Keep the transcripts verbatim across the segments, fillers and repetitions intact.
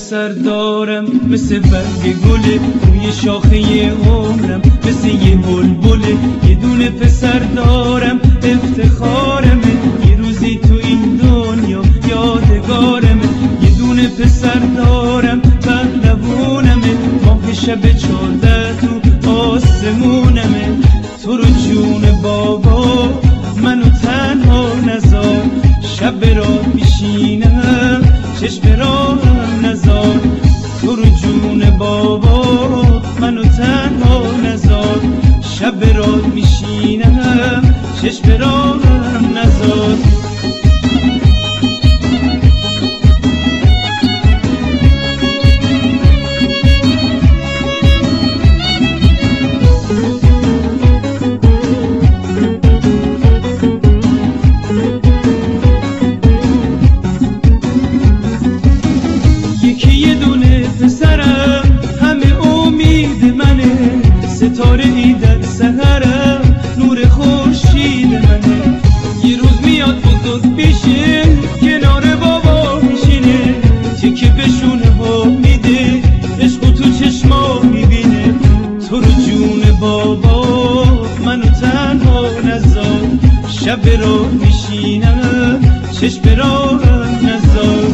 پسر دارم مثل برگ گله، روی شاخه عمرم مثل یه بلبله. یه دونه پسر دارم افتخارمه، یه روزی تو این دنیا یادگارمه. یه دونه پسر دارم پهلوونمه، ماه شب چارده تو آسمونمه. تو رو جون بابا منو تنها نذار، شب را میشینم چشم را نذار. تو رو جون بابا منو تنها نذار، شب را میشینم چشم را نذار. ستاره ای در سحرم نور خورشید منه. یه روز میاد بزرگ بشه کنار بابا میشینه، تیکه بشونه ها میده عشق تو چشما میبینه. تو رو جون بابا منو تنها نذار، شب را میشینم چشم را نذار.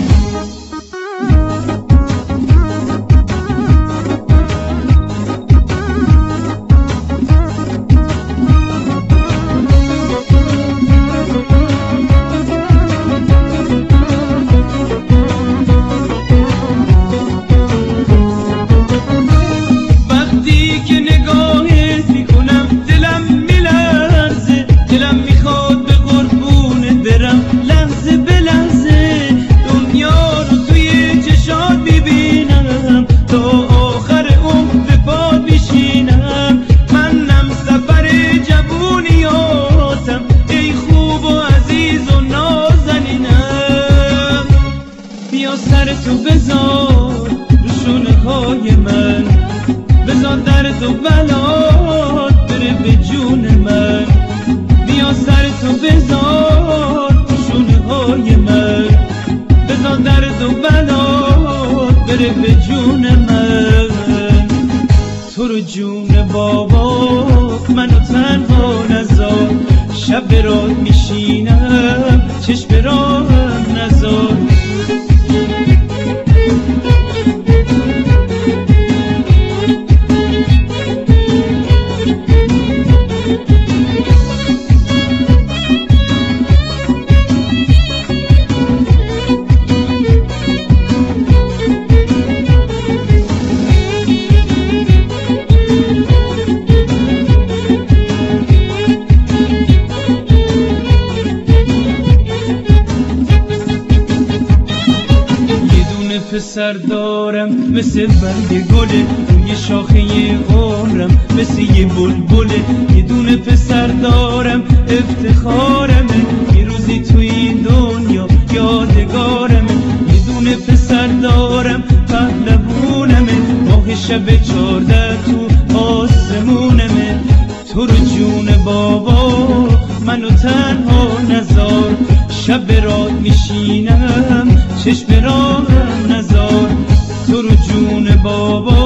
سر تو بذار روشونه های من، بذار درد و بلات بره به جون من. بیا سر تو بذار روشونه های من، بذار درد و بلات بره به جون من. تو رو جون بابا منو تنها نذار، شب را میشینم چشم را نذار. پسر دارم مثل برگ گله، روی شاخه عمرم مثل یه بلبله. یه دونه پسر دارم افتخارمه، یه روزی تو این دنیا یادگارمه. یه دونه پسر دارم پهلوونمه، ماه شب چارده تو آسمونمه. تو رو جون بابا منو تنها نذار، شب رات میشینم چشم را نذار. تو رو جون بابا